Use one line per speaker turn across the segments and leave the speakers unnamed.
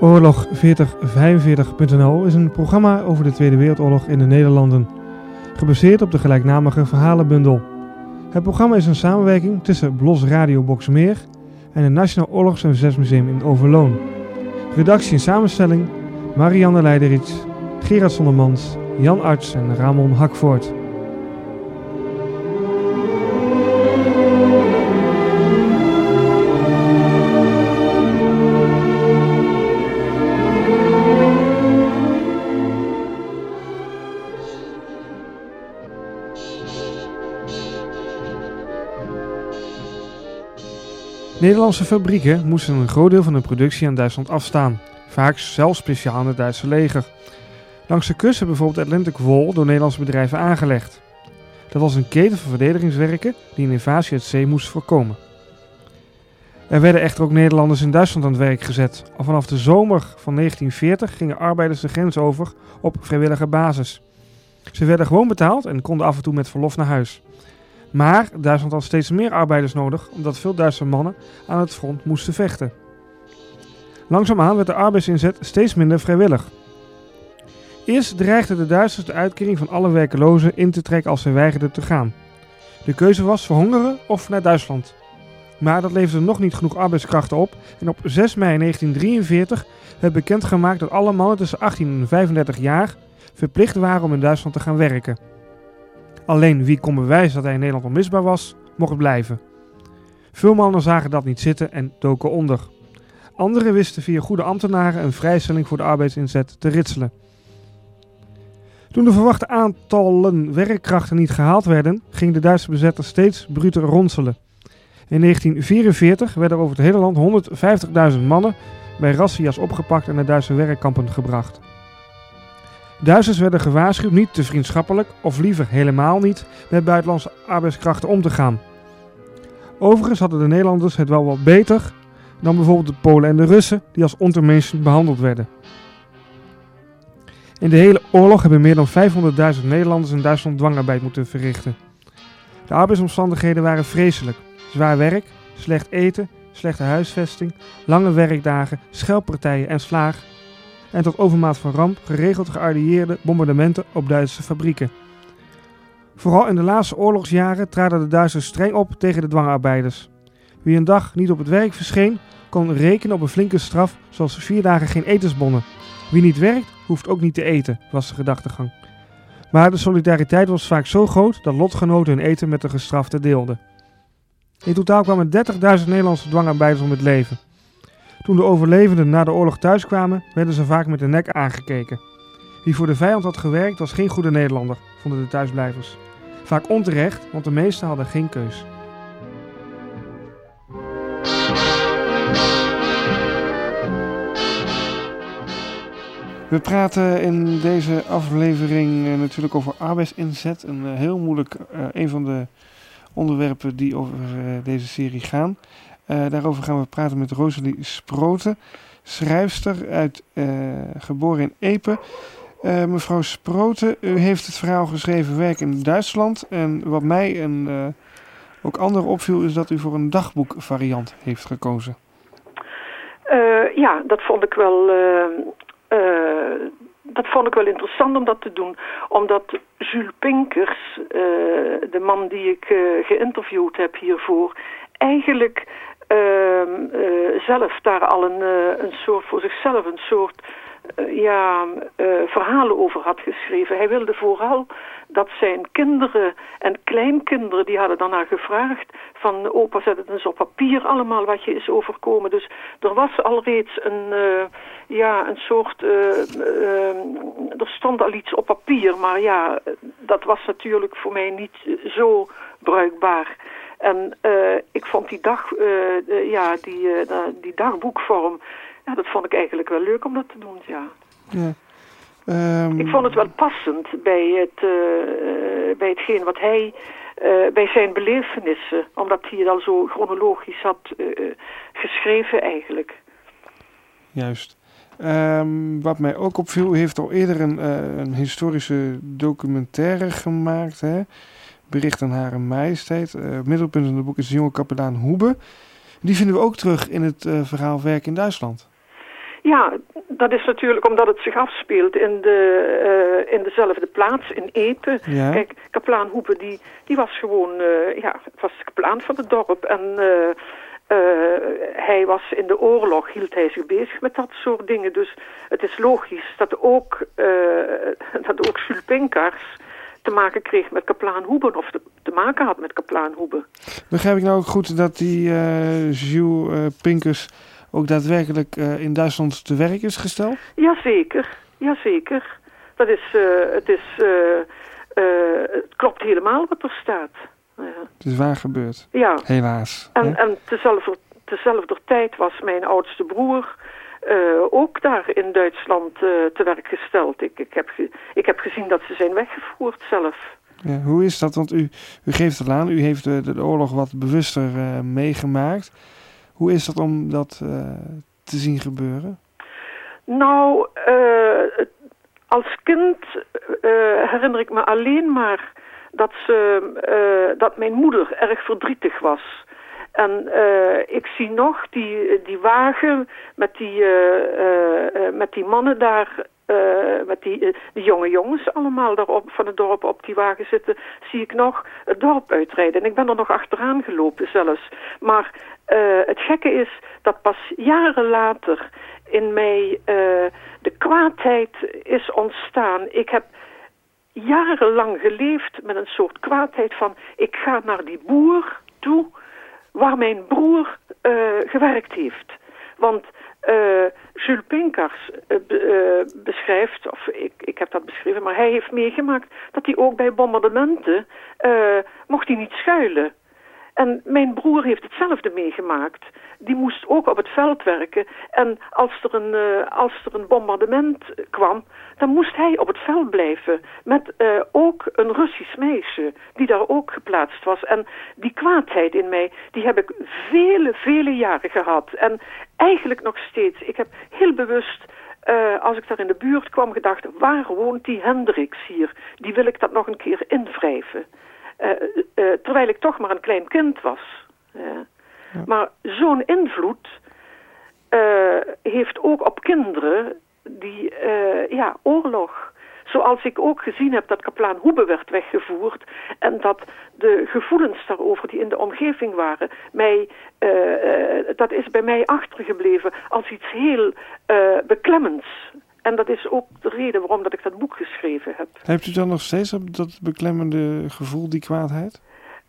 Oorlog 4045.nl is een programma over de Tweede Wereldoorlog in de Nederlanden, gebaseerd op de gelijknamige verhalenbundel. Het programma is een samenwerking tussen BLOS Radio Boxmeer en het Nationaal Oorlogs- en Verzetsmuseum in Overloon. Redactie en samenstelling Marianne Leiderits, Gerard Zondermans, Jan Arts en Ramon Hakvoort. Nederlandse fabrieken moesten een groot deel van hun productie aan Duitsland afstaan, vaak zelfs speciaal aan het Duitse leger. Langs de kust werd bijvoorbeeld Atlantic Wall door Nederlandse bedrijven aangelegd. Dat was een keten van verdedigingswerken die een invasie uit zee moest voorkomen. Er werden echter ook Nederlanders in Duitsland aan het werk gezet. Al vanaf de zomer van 1940 gingen arbeiders de grens over op vrijwillige basis. Ze werden gewoon betaald en konden af en toe met verlof naar huis. Maar Duitsland had steeds meer arbeiders nodig, omdat veel Duitse mannen aan het front moesten vechten. Langzaamaan werd de arbeidsinzet steeds minder vrijwillig. Eerst dreigden de Duitsers de uitkering van alle werkelozen in te trekken als zij weigerden te gaan. De keuze was verhongeren of naar Duitsland. Maar dat leverde nog niet genoeg arbeidskrachten op en op 6 mei 1943 werd bekendgemaakt dat alle mannen tussen 18 en 35 jaar verplicht waren om in Duitsland te gaan werken. Alleen wie kon bewijzen dat hij in Nederland onmisbaar was, mocht blijven. Veel mannen zagen dat niet zitten en doken onder. Anderen wisten via goede ambtenaren een vrijstelling voor de arbeidsinzet te ritselen. Toen de verwachte aantallen werkkrachten niet gehaald werden, ging de Duitse bezetter steeds bruter ronselen. In 1944 werden over het hele land 150.000 mannen bij razzia's opgepakt en naar Duitse werkkampen gebracht. Duitsers werden gewaarschuwd niet te vriendschappelijk, of liever helemaal niet, met buitenlandse arbeidskrachten om te gaan. Overigens hadden de Nederlanders het wel wat beter dan bijvoorbeeld de Polen en de Russen, die als untermenschen behandeld werden. In de hele oorlog hebben meer dan 500.000 Nederlanders in Duitsland dwangarbeid moeten verrichten. De arbeidsomstandigheden waren vreselijk. Zwaar werk, slecht eten, slechte huisvesting, lange werkdagen, schelppartijen en slaag. En tot overmaat van ramp geregeld geallieerde bombardementen op Duitse fabrieken. Vooral in de laatste oorlogsjaren traden de Duitsers streng op tegen de dwangarbeiders. Wie een dag niet op het werk verscheen, kon rekenen op een flinke straf, zoals 4 dagen geen etensbonnen. Wie niet werkt, hoeft ook niet te eten, was de gedachtegang. Maar de solidariteit was vaak zo groot dat lotgenoten hun eten met de gestraften deelden. In totaal kwamen 30.000 Nederlandse dwangarbeiders om het leven. Toen de overlevenden na de oorlog thuiskwamen, werden ze vaak met de nek aangekeken. Wie voor de vijand had gewerkt was geen goede Nederlander, vonden de thuisblijvers. Vaak onterecht, want de meesten hadden geen keus. We praten in deze aflevering natuurlijk over arbeidsinzet. Een heel moeilijk, een van de onderwerpen die over deze serie gaan. Daarover gaan we praten met Rosalie Sprooten, schrijfster, geboren in Epe. Mevrouw Sprooten, u heeft het verhaal geschreven Werk in Duitsland. En wat mij en ook anderen opviel is dat u voor een dagboekvariant heeft gekozen.
Ja, dat vond ik wel... Dat vond ik wel interessant om dat te doen. Omdat Jules Pinkers, de man die ik geïnterviewd heb hiervoor, eigenlijk zelf daar al een soort voor zichzelf een soort verhalen over had geschreven. Hij wilde vooral dat zijn kinderen en kleinkinderen, die hadden daarna gevraagd van opa, zet het eens op papier allemaal wat je is overkomen. Dus er was al reeds een soort, er stond al iets op papier, maar ja, dat was natuurlijk voor mij niet zo bruikbaar. En ik vond die dagboekvorm, ja, dat vond ik eigenlijk wel leuk om dat te doen, ja.
Ja.
Ik vond het wel passend bij hetgeen wat hij, bij zijn belevenissen, omdat hij het al zo chronologisch had geschreven eigenlijk.
Juist. Wat mij ook opviel, u heeft al eerder een historische documentaire gemaakt, hè? Bericht aan Hare Majesteit. Middelpunt van het boek is de jonge kapelaan Hoebe. Die vinden we ook terug in het verhaal Werk in Duitsland.
Ja, dat is natuurlijk omdat het zich afspeelt in dezelfde plaats, in Epe.
Ja.
Kijk, kaplaan Hoebe, die was gewoon, het was de kaplaan van het dorp. En hij was in de oorlog, hield hij zich bezig met dat soort dingen. Dus het is logisch dat ook Jules Pinkaers te maken kreeg met kaplaan Hoebe, of te maken had met kaplaan Hoebe.
Begrijp ik nou ook goed dat die Jules Pinkaers ook daadwerkelijk in Duitsland te werk is gesteld?
Jazeker. Dat is, het klopt helemaal wat er staat. Ja.
Het is waar gebeurd.
Ja.
Helaas.
En tezelfde tijd was mijn oudste broer ook daar in Duitsland te werk gesteld. Ik heb gezien dat ze zijn weggevoerd zelf.
Ja, hoe is dat? Want u geeft het aan, u heeft de oorlog wat bewuster meegemaakt. Hoe is dat om dat te zien gebeuren?
Nou, als kind herinner ik me alleen maar dat mijn moeder erg verdrietig was. En ik zie nog die wagen met die mannen daar, met die jonge jongens allemaal daarop van het dorp op die wagen zitten, zie ik nog het dorp uitrijden. En ik ben er nog achteraan gelopen zelfs. Maar het gekke is dat pas jaren later in mij de kwaadheid is ontstaan. Ik heb jarenlang geleefd met een soort kwaadheid van, ik ga naar die boer toe waar mijn broer gewerkt heeft. Want Jules Pinkaers beschrijft, of ik heb dat beschreven, maar hij heeft meegemaakt dat hij ook bij bombardementen mocht hij niet schuilen. En mijn broer heeft hetzelfde meegemaakt. Die moest ook op het veld werken. En als er een bombardement kwam, dan moest hij op het veld blijven. Met ook een Russisch meisje, die daar ook geplaatst was. En die kwaadheid in mij, die heb ik vele jaren gehad. En eigenlijk nog steeds. Ik heb heel bewust, als ik daar in de buurt kwam, gedacht, waar woont die Hendricks hier? Die wil ik dat nog een keer invrijven. Terwijl ik toch maar een klein kind was. Ja. Maar zo'n invloed heeft ook op kinderen die, oorlog. Zoals ik ook gezien heb dat kaplaan Hoebe werd weggevoerd en dat de gevoelens daarover die in de omgeving waren, dat is bij mij achtergebleven als iets heel beklemmends. En dat is ook de reden waarom dat ik dat boek geschreven heb.
Hebt u dan nog steeds dat beklemmende gevoel, die kwaadheid?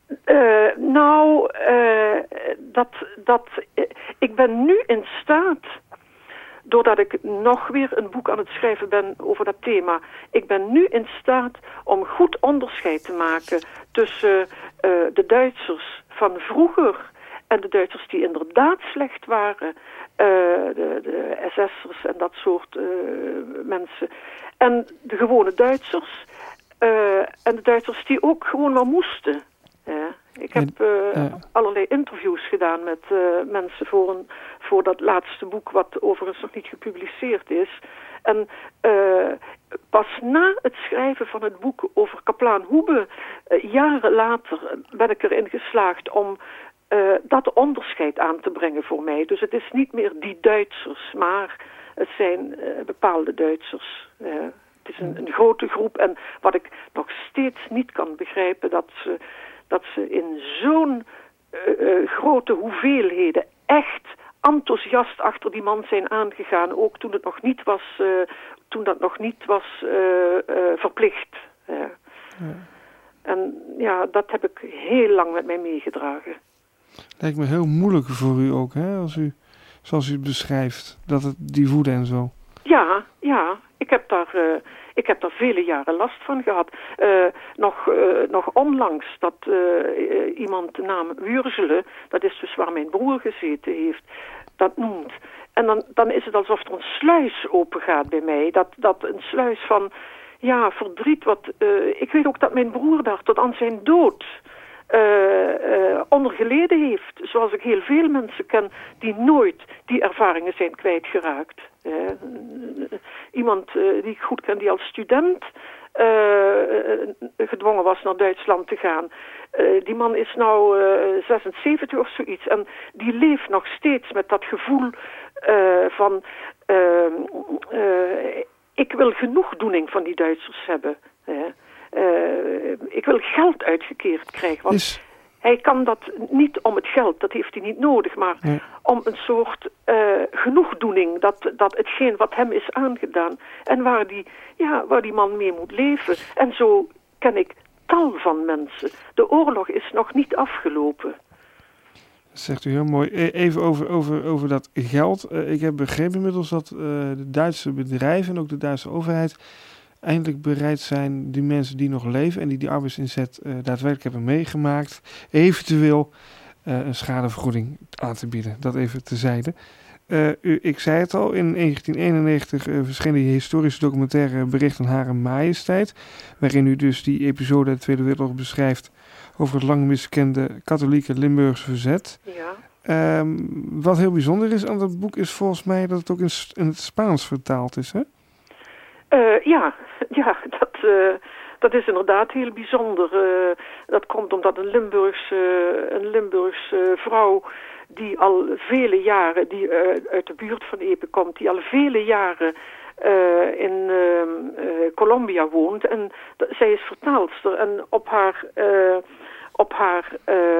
Ik ben nu in staat, doordat ik nog weer een boek aan het schrijven ben over dat thema, ik ben nu in staat om goed onderscheid te maken tussen de Duitsers van vroeger en de Duitsers die inderdaad slecht waren, de SS'ers en dat soort mensen, en de gewone Duitsers en de Duitsers die ook gewoon maar moesten. Ik heb allerlei interviews gedaan met mensen voor dat laatste boek, wat overigens nog niet gepubliceerd is. En pas na het schrijven van het boek over kaplaan Hoebe, jaren later, ben ik erin geslaagd om dat onderscheid aan te brengen voor mij. Dus het is niet meer die Duitsers, maar het zijn bepaalde Duitsers. Het is een grote groep en wat ik nog steeds niet kan begrijpen, dat ze in zo'n grote hoeveelheden echt enthousiast achter die man zijn aangegaan, ook toen dat nog niet was verplicht. Ja. En ja, dat heb ik heel lang met mij meegedragen.
Lijkt me heel moeilijk voor u ook, hè? Als u, zoals u het beschrijft, die woede en zo. Ja, ik heb daar vele jaren last van gehad. Nog onlangs dat iemand de naam Würzelen, dat is dus waar mijn broer gezeten heeft, dat noemt. En dan is het alsof er een sluis open gaat bij mij. Dat een sluis van verdriet. Ik weet ook dat mijn broer daar tot aan zijn dood onder geleden heeft. Zoals ik heel veel mensen ken die nooit die ervaringen zijn kwijtgeraakt. Iemand die ik goed ken die als student gedwongen was naar Duitsland te gaan. Die man is nou 76 of zoiets. En die leeft nog steeds met dat gevoel van
ik wil genoegdoening van die Duitsers hebben. Ik wil geld uitgekeerd krijgen. Want hij kan dat niet om het geld, dat heeft hij niet nodig. Maar om een soort genoegdoening, dat hetgeen wat hem is aangedaan. En waar die man mee moet leven. En zo ken ik tal van mensen. De oorlog is nog niet afgelopen.
Dat zegt u heel mooi. Even over dat geld. Ik heb begrepen inmiddels dat de Duitse bedrijven en ook de Duitse overheid eindelijk bereid zijn die mensen die nog leven en die arbeidsinzet daadwerkelijk hebben meegemaakt, eventueel een schadevergoeding aan te bieden. Dat even terzijde. Ik zei het al, in 1991 verscheen die historische documentaire Bericht aan Hare Majesteit, waarin u dus die episode uit de Tweede Wereldoorlog beschrijft over het lang miskende katholieke Limburgse verzet.
Ja.
Wat heel bijzonder is aan dat boek is volgens mij dat het ook in het Spaans vertaald is, hè?
Dat is inderdaad heel bijzonder. Dat komt omdat een Limburgse vrouw die al vele jaren, die uit de buurt van Epe komt, die al vele jaren in Colombia woont. En zij is vertaalster en op haar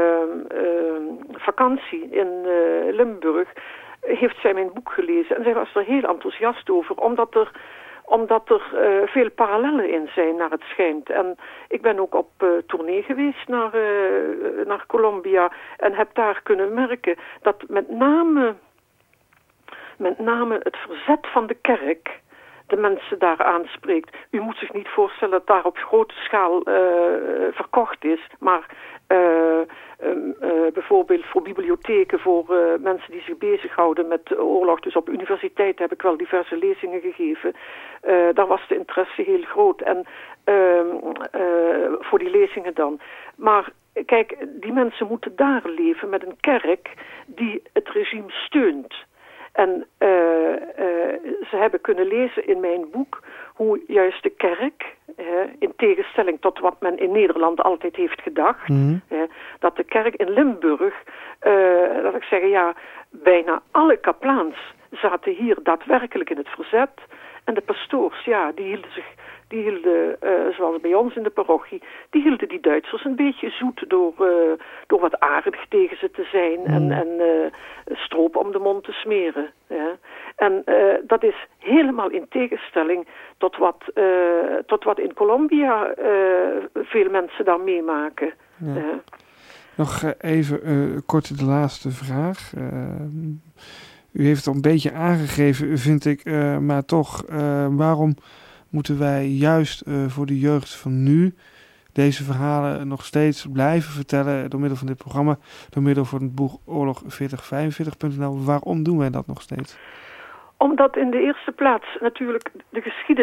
vakantie in Limburg heeft zij mijn boek gelezen. En zij was er heel enthousiast over, omdat er veel parallellen in zijn naar het schijnt. En ik ben ook op tournee geweest naar Colombia en heb daar kunnen merken dat met name het verzet van de kerk de mensen daar aanspreekt. U moet zich niet voorstellen dat daar op grote schaal verkocht is, maar bijvoorbeeld voor bibliotheken, voor mensen die zich bezighouden met de oorlog. Dus op universiteit heb ik wel diverse lezingen gegeven. Daar was de interesse heel groot en voor die lezingen dan. Maar kijk, die mensen moeten daar leven met een kerk die het regime steunt. En ze hebben kunnen lezen in mijn boek hoe juist de kerk, in tegenstelling tot wat men in Nederland altijd heeft gedacht, dat de kerk in Limburg, dat ik zeg, bijna alle kaplaans zaten hier daadwerkelijk in het verzet. En de pastoors, die hielden, zoals bij ons in de parochie, die hielden die Duitsers een beetje zoet door wat aardig tegen ze te zijn en stroop om de mond te smeren. Ja. En dat is helemaal in tegenstelling tot wat in Colombia veel mensen daar meemaken. Ja.
Nog even kort de laatste vraag. U heeft het al een beetje aangegeven, vind ik, maar toch, waarom moeten wij juist voor de jeugd van nu deze verhalen nog steeds blijven vertellen door middel van dit programma, door middel van het boek Oorlog4045.nl. Waarom doen wij dat nog steeds?
Omdat in de eerste plaats natuurlijk de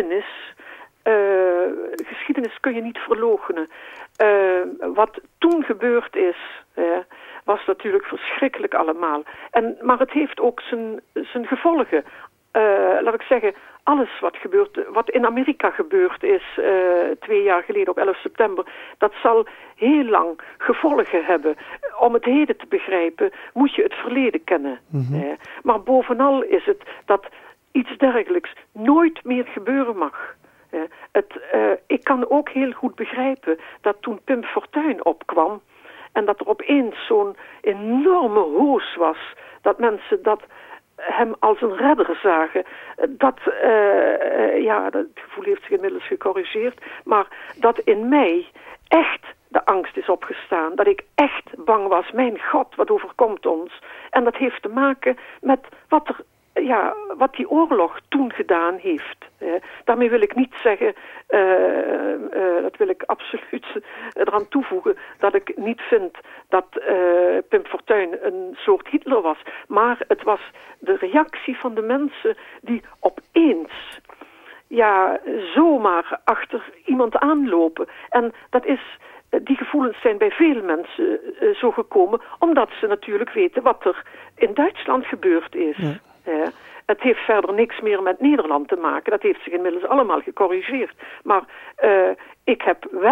geschiedenis kun je niet verloochenen. Wat toen gebeurd is, was natuurlijk verschrikkelijk allemaal. Maar het heeft ook zijn gevolgen. Laat ik zeggen, alles wat in Amerika gebeurd is 2 jaar geleden op 11 september, dat zal heel lang gevolgen hebben. Om het heden te begrijpen moet je het verleden kennen. Mm-hmm. Maar bovenal is het dat iets dergelijks nooit meer gebeuren mag. Ik kan ook heel goed begrijpen dat toen Pim Fortuyn opkwam en dat er opeens zo'n enorme hoos was, dat mensen hem als een redder zagen. Dat gevoel heeft zich inmiddels gecorrigeerd, maar dat in mij echt de angst is opgestaan. Dat ik echt bang was, mijn God, wat overkomt ons? En dat heeft te maken met wat die oorlog toen gedaan heeft. Daarmee wil ik niet zeggen, dat wil ik absoluut eraan toevoegen, dat ik niet vind dat Pim Fortuyn een soort Hitler was. Maar het was de reactie van de mensen die opeens zomaar achter iemand aanlopen. En die gevoelens zijn bij veel mensen zo gekomen, omdat ze natuurlijk weten wat er in Duitsland gebeurd is. Ja. Het heeft verder niks meer met Nederland te maken. Dat heeft zich inmiddels allemaal gecorrigeerd. Maar ik heb wel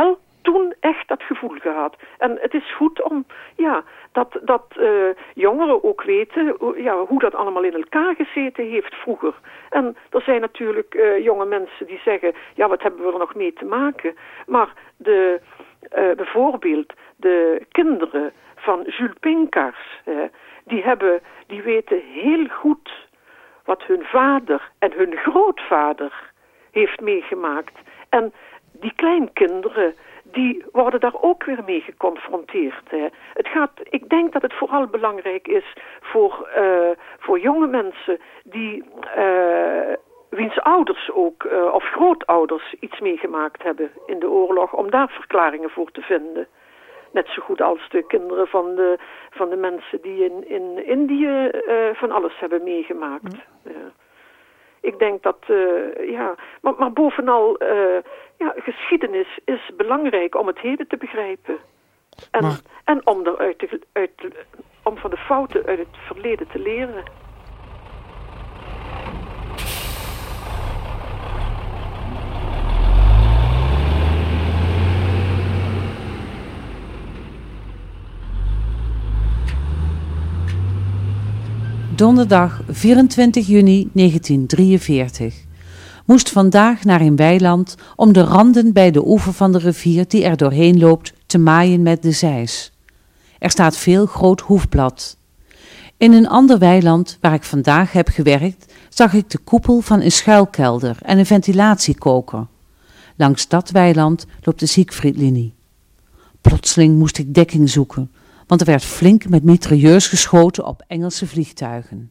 toen echt dat gevoel gehad. En het is goed om, dat jongeren ook weten, hoe dat allemaal in elkaar gezeten heeft vroeger. En er zijn natuurlijk jonge mensen die zeggen, wat hebben we er nog mee te maken? Maar bijvoorbeeld de kinderen van Jules Pinkas, die weten heel goed wat hun vader en hun grootvader heeft meegemaakt. En die kleinkinderen, die worden daar ook weer mee geconfronteerd. Hè. Ik denk dat het vooral belangrijk is voor jonge mensen die wiens ouders ook, of grootouders, iets meegemaakt hebben in de oorlog, om daar verklaringen voor te vinden. Net zo goed als de kinderen van de mensen die in Indië van alles hebben meegemaakt. Ik denk dat, maar bovenal, geschiedenis is belangrijk om het heden te begrijpen. En om van de fouten uit het verleden te leren.
Donderdag 24 juni 1943. Moest vandaag naar een weiland om de randen bij de oever van de rivier die er doorheen loopt te maaien met de zeis. Er staat veel groot hoefblad. In een ander weiland waar ik vandaag heb gewerkt, zag ik de koepel van een schuilkelder en een ventilatiekoker. Langs dat weiland loopt de Siegfriedlinie. Plotseling moest ik dekking zoeken, want er werd flink met mitrailleurs geschoten op Engelse vliegtuigen.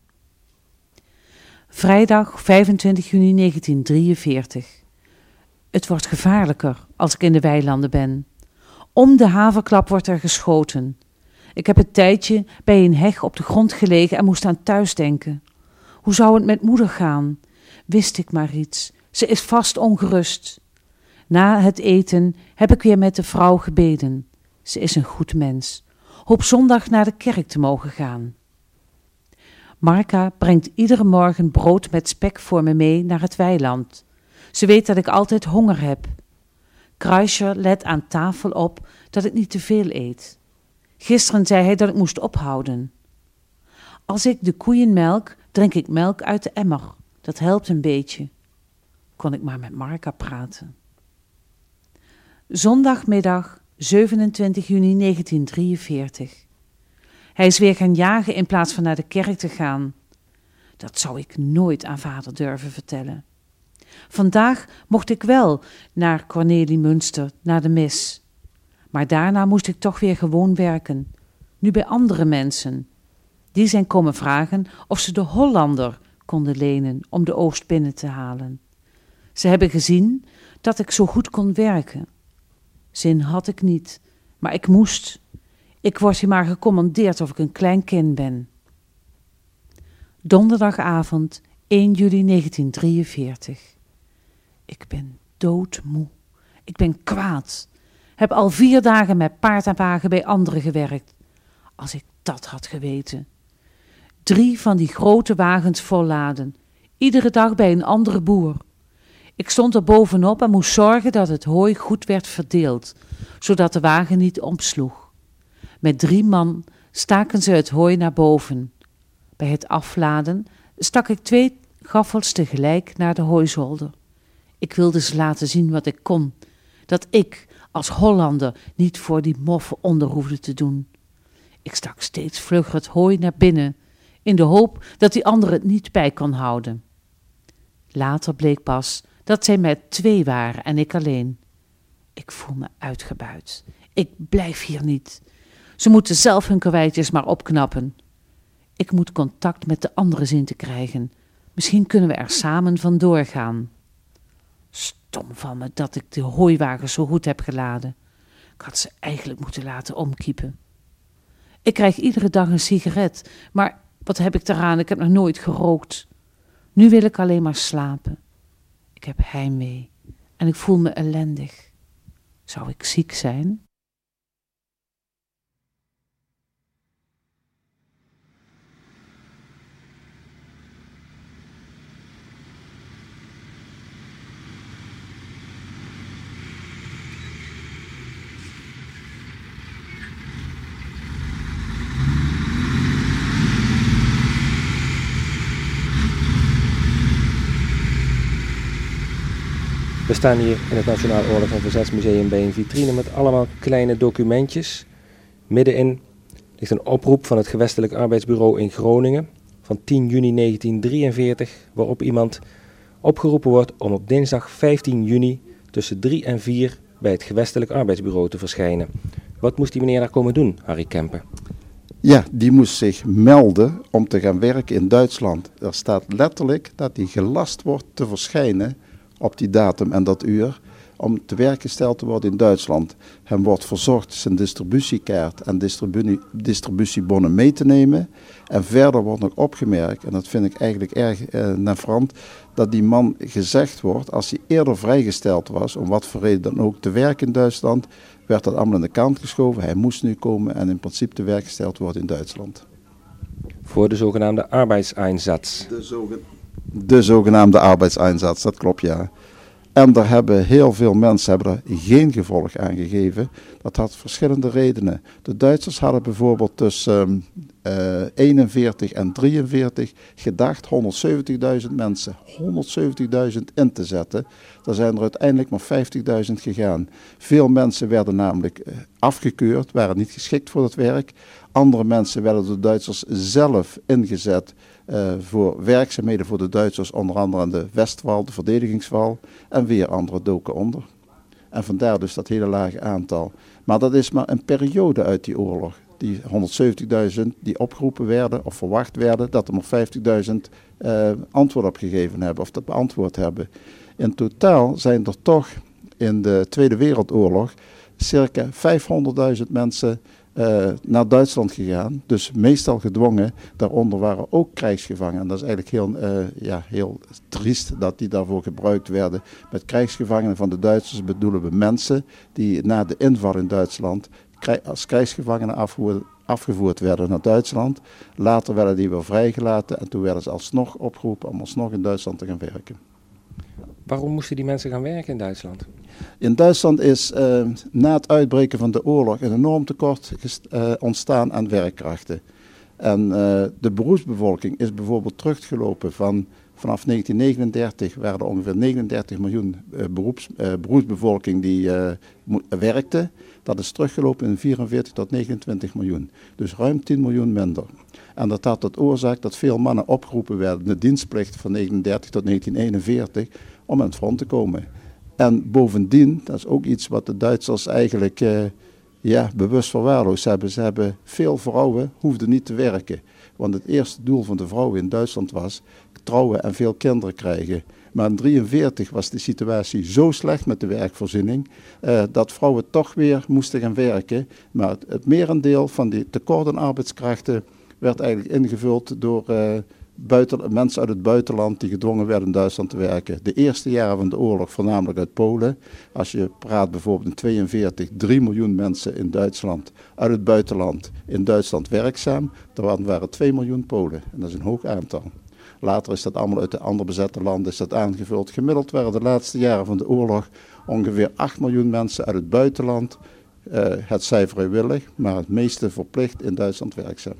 Vrijdag 25 juni 1943. Het wordt gevaarlijker als ik in de weilanden ben. Om de haverklap wordt er geschoten. Ik heb een tijdje bij een heg op de grond gelegen en moest aan thuis denken. Hoe zou het met moeder gaan? Wist ik maar iets. Ze is vast ongerust. Na het eten heb ik weer met de vrouw gebeden. Ze is een goed mens. Hoop zondag naar de kerk te mogen gaan. Marka brengt iedere morgen brood met spek voor me mee naar het weiland. Ze weet dat ik altijd honger heb. Kruischer let aan tafel op dat ik niet te veel eet. Gisteren zei hij dat ik moest ophouden. Als ik de koeien melk, drink ik melk uit de emmer. Dat helpt een beetje. Kon ik maar met Marka praten. Zondagmiddag 27 juni 1943. Hij is weer gaan jagen in plaats van naar de kerk te gaan. Dat zou ik nooit aan vader durven vertellen. Vandaag mocht ik wel naar Cornelie Münster, naar de mis. Maar daarna moest ik toch weer gewoon werken. Nu bij andere mensen. Die zijn komen vragen of ze de Hollander konden lenen om de Oost binnen te halen. Ze hebben gezien dat ik zo goed kon werken. Zin had ik niet, maar ik moest. Ik word hier maar gecommandeerd of ik een klein kind ben. Donderdagavond 1 juli 1943. Ik ben doodmoe. Ik ben kwaad. Heb al 4 dagen met paard en wagen bij anderen gewerkt. Als ik dat had geweten. 3 van die grote wagens volladen. Iedere dag bij een andere boer. Ik stond er bovenop en moest zorgen dat het hooi goed werd verdeeld, zodat de wagen niet omsloeg. Met 3 man staken ze het hooi naar boven. Bij het afladen stak ik 2 gaffels tegelijk naar de hooizolder. Ik wilde ze laten zien wat ik kon, dat ik als Hollander niet voor die moffen onder hoefde te doen. Ik stak steeds vlugger het hooi naar binnen, in de hoop dat die ander het niet bij kon houden. Later bleek pas dat zij met 2 waren en ik alleen. Ik voel me uitgebuit. Ik blijf hier niet. Ze moeten zelf hun karweitjes maar opknappen. Ik moet contact met de anderen zien te krijgen. Misschien kunnen we er samen vandoor gaan. Stom van me dat ik de hooiwagen zo goed heb geladen. Ik had ze eigenlijk moeten laten omkiepen. Ik krijg iedere dag een sigaret, maar wat heb ik eraan? Ik heb nog nooit gerookt. Nu wil ik alleen maar slapen. Ik heb heimwee en ik voel me ellendig. Zou ik ziek zijn?
We staan hier in het Nationaal Oorlogs- en Verzetsmuseum bij een vitrine met allemaal kleine documentjes. Middenin ligt een oproep van het Gewestelijk Arbeidsbureau in Groningen van 10 juni 1943, waarop iemand opgeroepen wordt om op dinsdag 15 juni tussen 3 en 4 bij het Gewestelijk Arbeidsbureau te verschijnen. Wat moest die meneer daar komen doen, Harry Kempen?
Ja, die moest zich melden om te gaan werken in Duitsland. Er staat letterlijk dat hij gelast wordt te verschijnen op die datum en dat uur om te werk gesteld te worden in Duitsland. Hem wordt verzocht zijn distributiekaart en distributiebonnen mee te nemen. En verder wordt nog opgemerkt, en dat vind ik eigenlijk erg navrant, dat die man gezegd wordt, als hij eerder vrijgesteld was, om wat voor reden dan ook, te werken in Duitsland, werd dat allemaal aan de kant geschoven. Hij moest nu komen en in principe te werk gesteld worden in Duitsland.
Voor de zogenaamde arbeidseinsatz.
De zogenaamde arbeidseinsatz, dat klopt, ja. En daar hebben heel veel mensen er geen gevolg aan gegeven. Dat had verschillende redenen. De Duitsers hadden bijvoorbeeld tussen 41 en 43 gedacht 170.000 mensen, 170.000 in te zetten. Daar zijn er uiteindelijk maar 50.000 gegaan. Veel mensen werden namelijk afgekeurd, waren niet geschikt voor het werk. Andere mensen werden door de Duitsers zelf ingezet voor werkzaamheden voor de Duitsers, onder andere aan de Westwal, de verdedigingswal, en weer anderen doken onder. En vandaar dus dat hele lage aantal. Maar dat is maar een periode uit die oorlog. Die 170.000 die opgeroepen werden of verwacht werden, dat er maar 50.000 antwoord op gegeven hebben of dat beantwoord hebben. In totaal zijn er toch in de Tweede Wereldoorlog circa 500.000 mensen naar Duitsland gegaan, dus meestal gedwongen. Daaronder waren ook krijgsgevangenen. En dat is eigenlijk heel triest dat die daarvoor gebruikt werden. Met krijgsgevangenen van de Duitsers bedoelen we mensen die na de inval in Duitsland als krijgsgevangenen afgevoerd werden naar Duitsland. Later werden die weer vrijgelaten en toen werden ze alsnog opgeroepen om alsnog in Duitsland te gaan werken.
Waarom moesten die mensen gaan werken in Duitsland?
In Duitsland is na het uitbreken van de oorlog een enorm tekort ontstaan aan werkkrachten. En de beroepsbevolking is bijvoorbeeld teruggelopen vanaf 1939 waren er ongeveer 39 miljoen beroepsbevolking die werkte. Dat is teruggelopen in 44 tot 29 miljoen. Dus ruim 10 miljoen minder. En dat had tot oorzaak dat veel mannen opgeroepen werden, de dienstplicht van 1939 tot 1941, om aan het front te komen. En bovendien, dat is ook iets wat de Duitsers eigenlijk bewust verwaarloosd hebben. Ze hebben veel vrouwen hoefden niet te werken. Want het eerste doel van de vrouwen in Duitsland was trouwen en veel kinderen krijgen. Maar in 1943 was de situatie zo slecht met de werkvoorziening dat vrouwen toch weer moesten gaan werken. Maar het merendeel van die tekort aan arbeidskrachten werd eigenlijk ingevuld door mensen uit het buitenland die gedwongen werden in Duitsland te werken. De eerste jaren van de oorlog voornamelijk uit Polen. Als je praat bijvoorbeeld in 1942, 3 miljoen mensen in Duitsland, uit het buitenland in Duitsland werkzaam. Er waren 2 miljoen Polen en dat is een hoog aantal. Later is dat allemaal uit de andere bezette landen is dat aangevuld. Gemiddeld waren de laatste jaren van de oorlog ongeveer 8 miljoen mensen uit het buitenland. Het zij vrijwillig, maar het meeste verplicht in Duitsland werkzaam.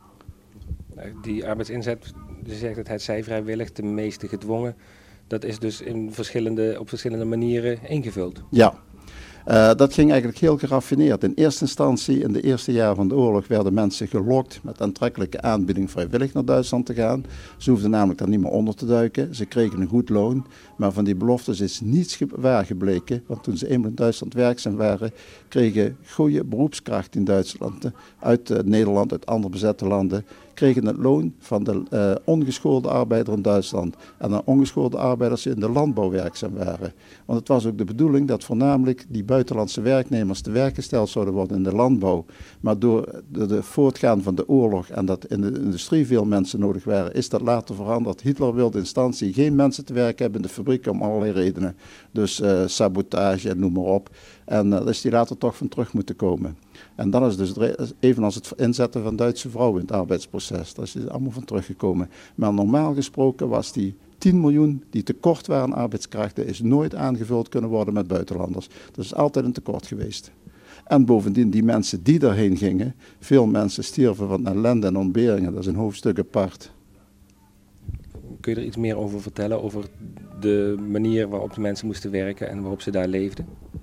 Die arbeidsinzet, je zegt het zij vrijwillig, de meeste gedwongen. Dat is dus op verschillende manieren ingevuld.
Ja, dat ging eigenlijk heel geraffineerd. In eerste instantie, in de eerste jaren van de oorlog, werden mensen gelokt met aantrekkelijke aanbieding vrijwillig naar Duitsland te gaan. Ze hoefden namelijk daar niet meer onder te duiken. Ze kregen een goed loon, maar van die beloftes is niets waar gebleken. Want toen ze eenmaal in Duitsland werkzaam waren, kregen goede beroepskracht in Duitsland, uit Nederland, uit andere bezette landen, kregen het loon van de ongeschoolde arbeider in Duitsland en de ongeschoolde arbeiders die in de landbouw werkzaam waren. Want het was ook de bedoeling dat voornamelijk die buitenlandse werknemers te werk gesteld zouden worden in de landbouw. Maar door de voortgaan van de oorlog en dat in de industrie veel mensen nodig waren, is dat later veranderd. Hitler wilde in instantie geen mensen te werk hebben in de fabrieken om allerlei redenen. Dus sabotage en noem maar op. En daar is hij later toch van terug moeten komen. En dan is dus evenals het inzetten van Duitse vrouwen in het arbeidsproces. Daar is hij allemaal van teruggekomen. Maar normaal gesproken was die 10 miljoen die tekort waren aan arbeidskrachten, is nooit aangevuld kunnen worden met buitenlanders. Dat is altijd een tekort geweest. En bovendien, die mensen die daarheen gingen, veel mensen stierven van ellende en ontberingen. Dat is een hoofdstuk apart.
kun je er iets meer over vertellen? Over de manier waarop de mensen moesten werken en waarop ze daar leefden?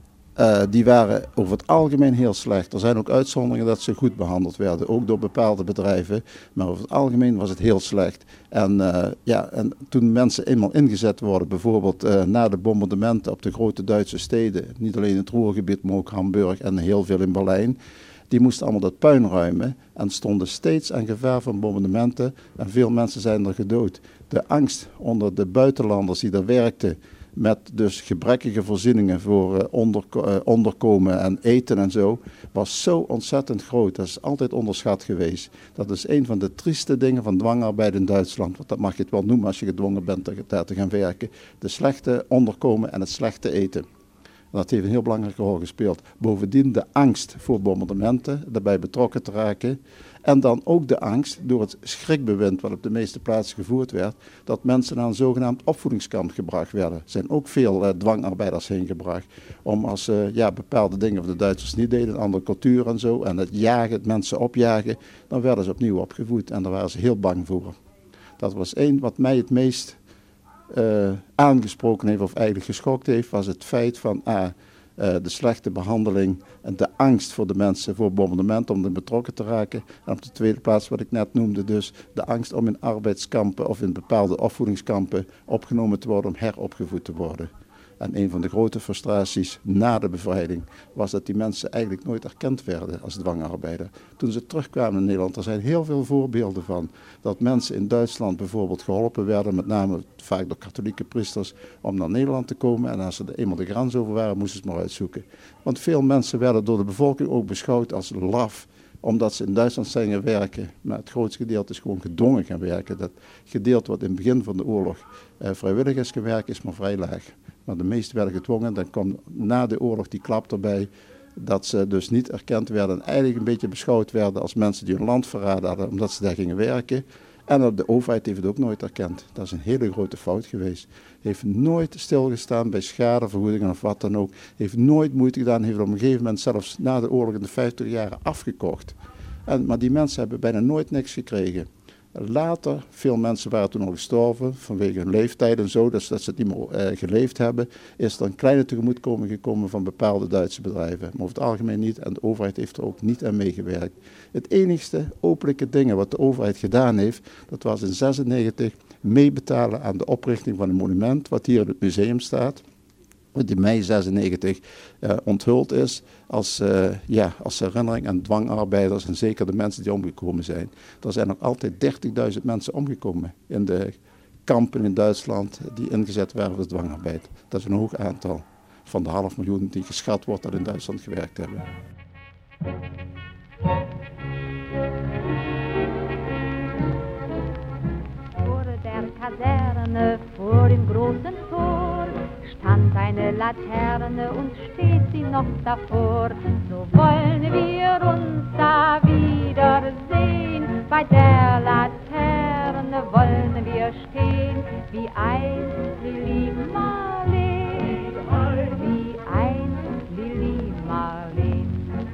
Die waren over het algemeen heel slecht. Er zijn ook uitzonderingen dat ze goed behandeld werden, ook door bepaalde bedrijven. Maar over het algemeen was het heel slecht. En toen mensen eenmaal ingezet worden, bijvoorbeeld na de bombardementen op de grote Duitse steden, niet alleen het Ruhrgebied, maar ook Hamburg en heel veel in Berlijn, die moesten allemaal dat puin ruimen en stonden steeds aan gevaar van bombardementen en veel mensen zijn er gedood. De angst onder de buitenlanders die daar werkten, met dus gebrekkige voorzieningen voor onderkomen en eten en zo, was zo ontzettend groot. Dat is altijd onderschat geweest. Dat is een van de trieste dingen van dwangarbeid in Duitsland. Want dat mag je het wel noemen als je gedwongen bent daar te gaan werken. De slechte onderkomen en het slechte eten. Dat heeft een heel belangrijke rol gespeeld. Bovendien de angst voor bombardementen, daarbij betrokken te raken. En dan ook de angst door het schrikbewind wat op de meeste plaatsen gevoerd werd, dat mensen naar een zogenaamd opvoedingskamp gebracht werden. Er zijn ook veel dwangarbeiders heen gebracht. Om als ze bepaalde dingen van de Duitsers niet deden, een andere cultuur en zo, en het jagen, het mensen opjagen, dan werden ze opnieuw opgevoed en daar waren ze heel bang voor. Dat was één wat mij het meest aangesproken heeft of eigenlijk geschokt heeft, was het feit van de slechte behandeling en de angst voor de mensen voor bombardement om er betrokken te raken. En op de tweede plaats wat ik net noemde, dus de angst om in arbeidskampen of in bepaalde opvoedingskampen opgenomen te worden om heropgevoed te worden. En een van de grote frustraties na de bevrijding was dat die mensen eigenlijk nooit erkend werden als dwangarbeider. Toen ze terugkwamen in Nederland, er zijn heel veel voorbeelden van dat mensen in Duitsland bijvoorbeeld geholpen werden, met name vaak door katholieke priesters, om naar Nederland te komen. En als ze eenmaal de grens over waren, moesten ze het maar uitzoeken. Want veel mensen werden door de bevolking ook beschouwd als laf, omdat ze in Duitsland zijn gaan werken. Maar het grootste gedeelte is gewoon gedwongen gaan werken. Dat gedeelte wat in het begin van de oorlog vrijwilligerswerk is maar vrij laag. Maar de meesten werden gedwongen. Dan kwam na de oorlog die klap erbij dat ze dus niet erkend werden en eigenlijk een beetje beschouwd werden als mensen die hun land verraden hadden omdat ze daar gingen werken. En de overheid heeft het ook nooit erkend. Dat is een hele grote fout geweest. Heeft nooit stilgestaan bij schadevergoedingen of wat dan ook. Heeft nooit moeite gedaan. Heeft op een gegeven moment zelfs na de oorlog in de 50 jaren afgekocht. Maar die mensen hebben bijna nooit niks gekregen. Later, veel mensen waren toen al gestorven vanwege hun leeftijd en zo, dus dat ze het niet meer geleefd hebben, is er een kleine tegemoetkoming gekomen van bepaalde Duitse bedrijven. Maar over het algemeen niet en de overheid heeft er ook niet aan meegewerkt. Het enigste openlijke ding wat de overheid gedaan heeft, dat was in 1996 meebetalen aan de oprichting van een monument wat hier in het museum staat. Wat in mei 1996 onthuld is als herinnering aan dwangarbeiders en zeker de mensen die omgekomen zijn. Er zijn nog altijd 30.000 mensen omgekomen in de kampen in Duitsland die ingezet werden voor dwangarbeid. Dat is een hoog aantal van de 500.000 die geschat wordt dat in Duitsland gewerkt hebben.
Vor der Kaserne, vor dem großen Tor, stand eine Laterne und steht sie noch davor. So wollen wir uns da wiedersehen, bei der Laterne wollen wir stehen, wie einst Lili Marleen, wie einst Lili Marleen.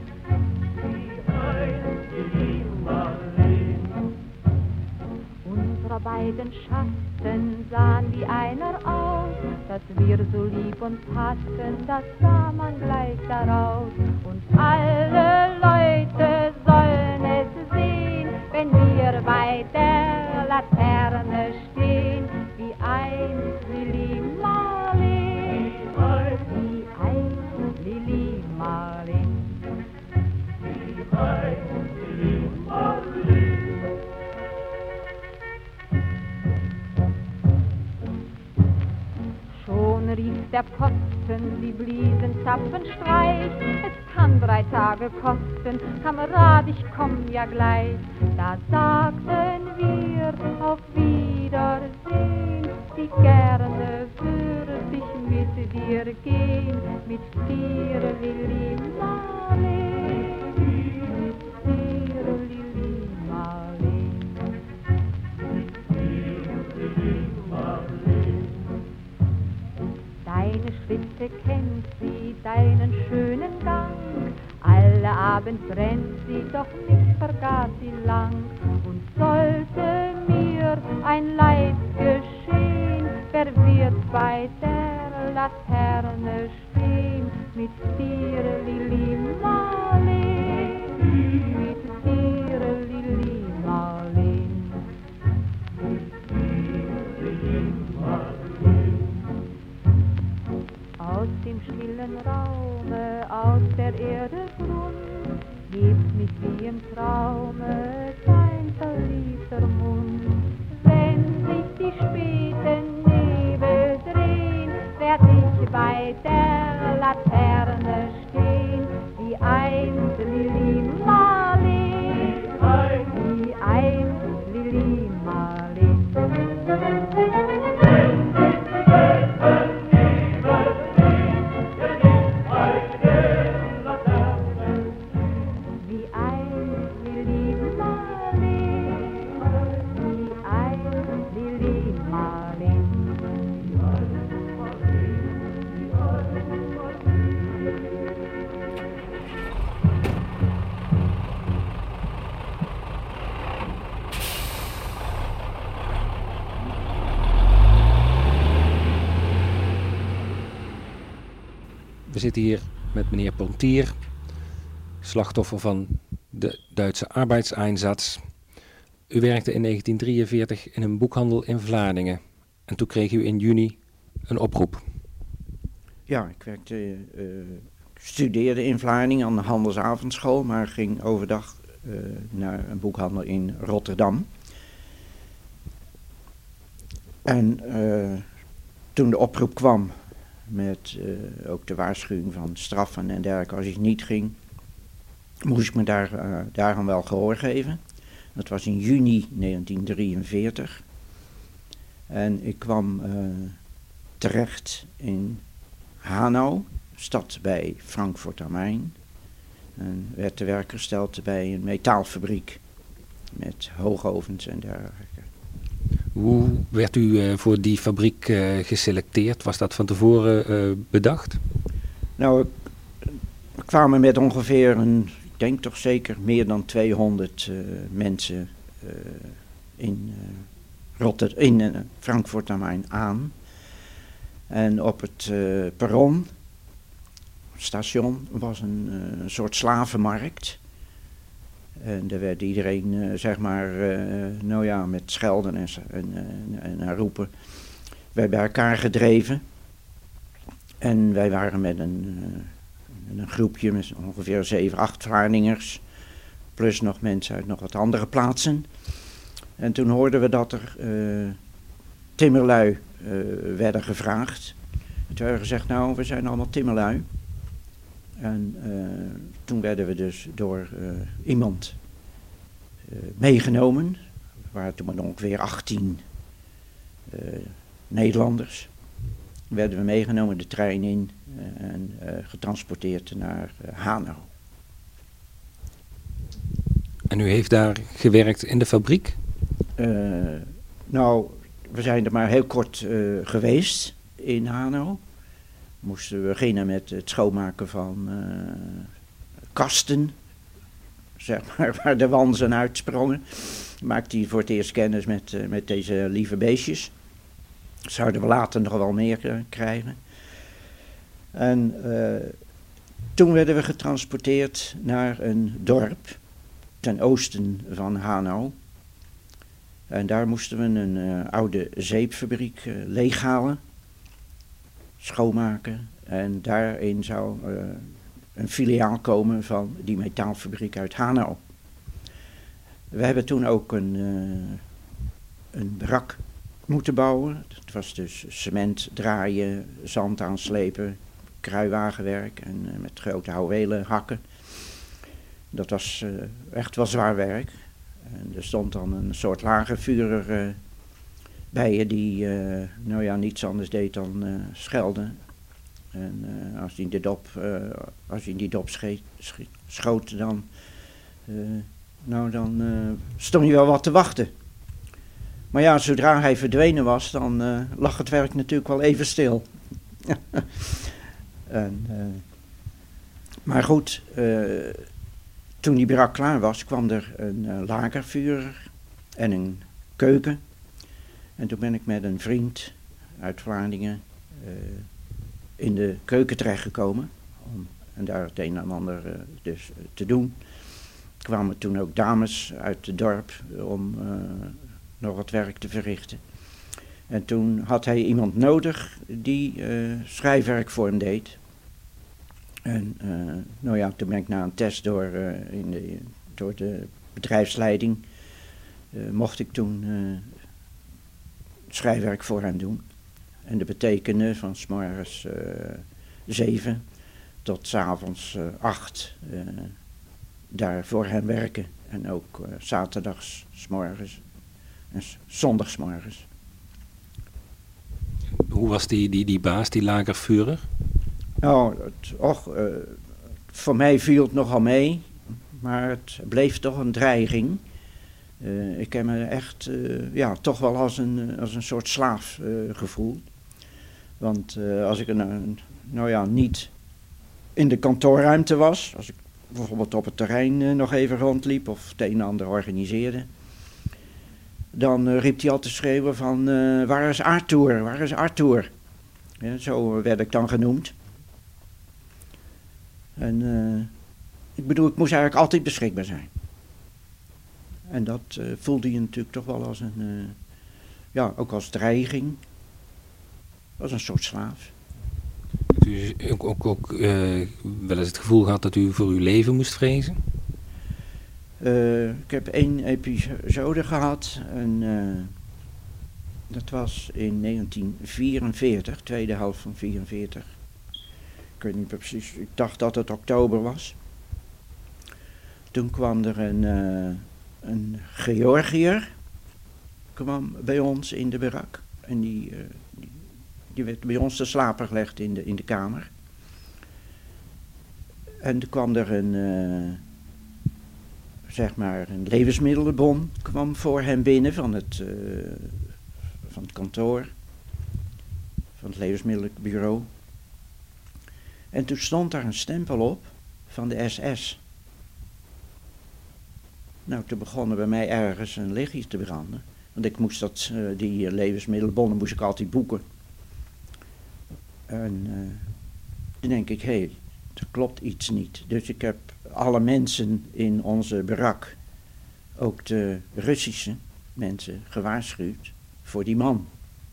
Unsere beiden Schatten sahen wie einer aus, dass wir so lieb uns hatten, das sah man gleich daraus. Und alle Leute sollen es sehen, wenn wir bei der Laterne stehen, wie einst Lili Marleen, wie einst Lili Marleen. Wie einst Lili Marleen. Schon rief der Posten, sie bliesen Zapfenstreich. Es kann 3 Tage kosten, Kamerad, ich komm ja gleich. Da sagten wir auf Wiedersehen, wie gerne würde ich mit dir gehen, mit dir, Lili Marleen, mit dir, Lili Marleen, mit dir, Lili Marleen. Deine Schritte kennt sie, deinen schönen Gang. Alle Abend brennt sie, doch nicht vergaß sie lang. Und sollte mir ein Leid geschehen, der wird bei der Laterne stehen, mit Tierli Marleen, mit Tierli Marleen. Aus dem stillen Raume, aus der Erde Grund, hebt mich wie im Traume dein verliebter Mund. Wenn sich die späten Nebel drehen, werd ich bei der Laterne stehen, wie einst Lili Marleen, wie einst Lili Marleen.
We zitten hier met meneer Pontier, slachtoffer van de Duitse arbeidseinsatz. U werkte in 1943 in een boekhandel in Vlaardingen. En toen kreeg u in juni een oproep.
Ja, ik studeerde in Vlaardingen aan de handelsavondschool, maar ging overdag naar een boekhandel in Rotterdam. En toen de oproep kwam, met ook de waarschuwing van straffen en dergelijke, als ik niet ging, moest ik me daaraan wel gehoor geven. Dat was in juni 1943. En ik kwam terecht in Hanau, stad bij Frankfurt am Main. En werd te werk gesteld bij een metaalfabriek met hoogovens en dergelijke.
Hoe werd u voor die fabriek geselecteerd? Was dat van tevoren bedacht?
Nou, we kwamen met ongeveer ik denk toch zeker meer dan 200 mensen in Frankfurt am Main aan. En op het perron, station, was een soort slavenmarkt. En daar werd iedereen, met schelden en roepen, werd bij elkaar gedreven. En wij waren met een groepje met ongeveer 7, 8 Vlaardingers, plus nog mensen uit nog wat andere plaatsen. En toen hoorden we dat er timmerlui werden gevraagd. En toen werden gezegd, nou, we zijn allemaal timmerlui. En toen werden we dus door iemand meegenomen. Er waren toen maar ongeveer 18 Nederlanders. Werden we meegenomen de trein in en getransporteerd naar Hanau.
En u heeft daar gewerkt in de fabriek?
Nou, we zijn er maar heel kort geweest in Hanau. Moesten we beginnen met het schoonmaken van kasten, zeg maar, waar de wanzen uitsprongen. Maakte hij voor het eerst kennis met deze lieve beestjes. Zouden we later nog wel meer krijgen. En toen werden we getransporteerd naar een dorp ten oosten van Hanau. En daar moesten we een oude zeepfabriek leeghalen, schoonmaken. En daarin zou een filiaal komen van die metaalfabriek uit Hanau. We hebben toen ook een barak moeten bouwen. Het was dus cement draaien, zand aanslepen, kruiwagenwerk en met grote houwelen hakken. Dat was echt wel zwaar werk. En er stond dan een soort lagervuurder bij je die niets anders deed dan schelden. En als hij in die dop schoot, dan stond je wel wat te wachten. Maar ja, zodra hij verdwenen was, dan lag het werk natuurlijk wel even stil. Maar goed, toen die barak klaar was, kwam er een lagervuurder en een keuken. En toen ben ik met een vriend uit Vlaardingen in de keuken terechtgekomen. En daar het een en ander dus te doen. Er kwamen toen ook dames uit het dorp om nog wat werk te verrichten. En toen had hij iemand nodig die schrijfwerk voor hem deed. En toen ben ik na een test door de bedrijfsleiding, mocht ik toen schrijfwerk voor hem doen. En dat betekende van 's morgens 7 tot 's avonds 8 daar voor hem werken. En ook zaterdags 's morgens en zondags 's morgens.
Hoe was die baas, die lagervuurder?
Nou, voor mij viel het nogal mee, maar het bleef toch een dreiging. Ik heb me echt toch wel als een soort slaaf gevoeld. Want als ik niet in de kantoorruimte was, als ik bijvoorbeeld op het terrein nog even rondliep of het een en ander organiseerde, dan riep hij altijd schreeuwen van waar is Arthur, waar is Arthur? Ja, zo werd ik dan genoemd. En ik moest eigenlijk altijd beschikbaar zijn. En dat voelde je natuurlijk toch wel als ook als dreiging. Als een soort slaaf.
U ook wel eens het gevoel gehad dat u voor uw leven moest vrezen?
Ik heb 1 episode gehad en dat was in 1944, tweede helft van 44. Ik weet niet precies, ik dacht dat het oktober was. Toen kwam er een Georgiër kwam bij ons in de barak en die werd bij ons te slapen gelegd in de kamer. En toen kwam er een levensmiddelenbon kwam voor hem binnen van het kantoor, van het levensmiddelenbureau. En toen stond daar een stempel op van de SS. Nou, toen begonnen bij mij ergens een lichtje te branden. Want ik moest die levensmiddelenbonnen moest ik altijd boeken. En toen denk ik, er klopt iets niet. Dus ik heb alle mensen in onze barak, ook de Russische mensen, gewaarschuwd voor die man.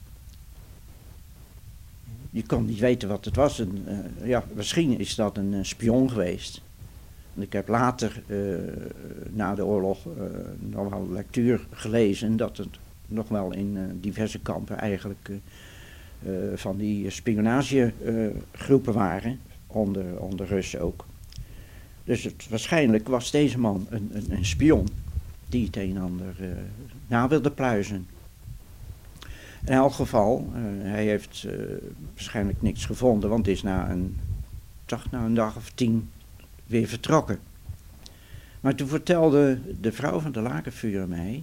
Je kon niet weten wat het was. Misschien is dat een spion geweest. En ik heb later, na de oorlog, nog wel lectuur gelezen dat het nog wel in diverse kampen eigenlijk van die spionagegroepen waren, onder Russen ook. Dus waarschijnlijk was deze man een spion die het een en ander na wilde pluizen. In elk geval, hij heeft waarschijnlijk niks gevonden, want is na een dag of 10 weer vertrokken. Maar toen vertelde de vrouw van de lagervuurder mij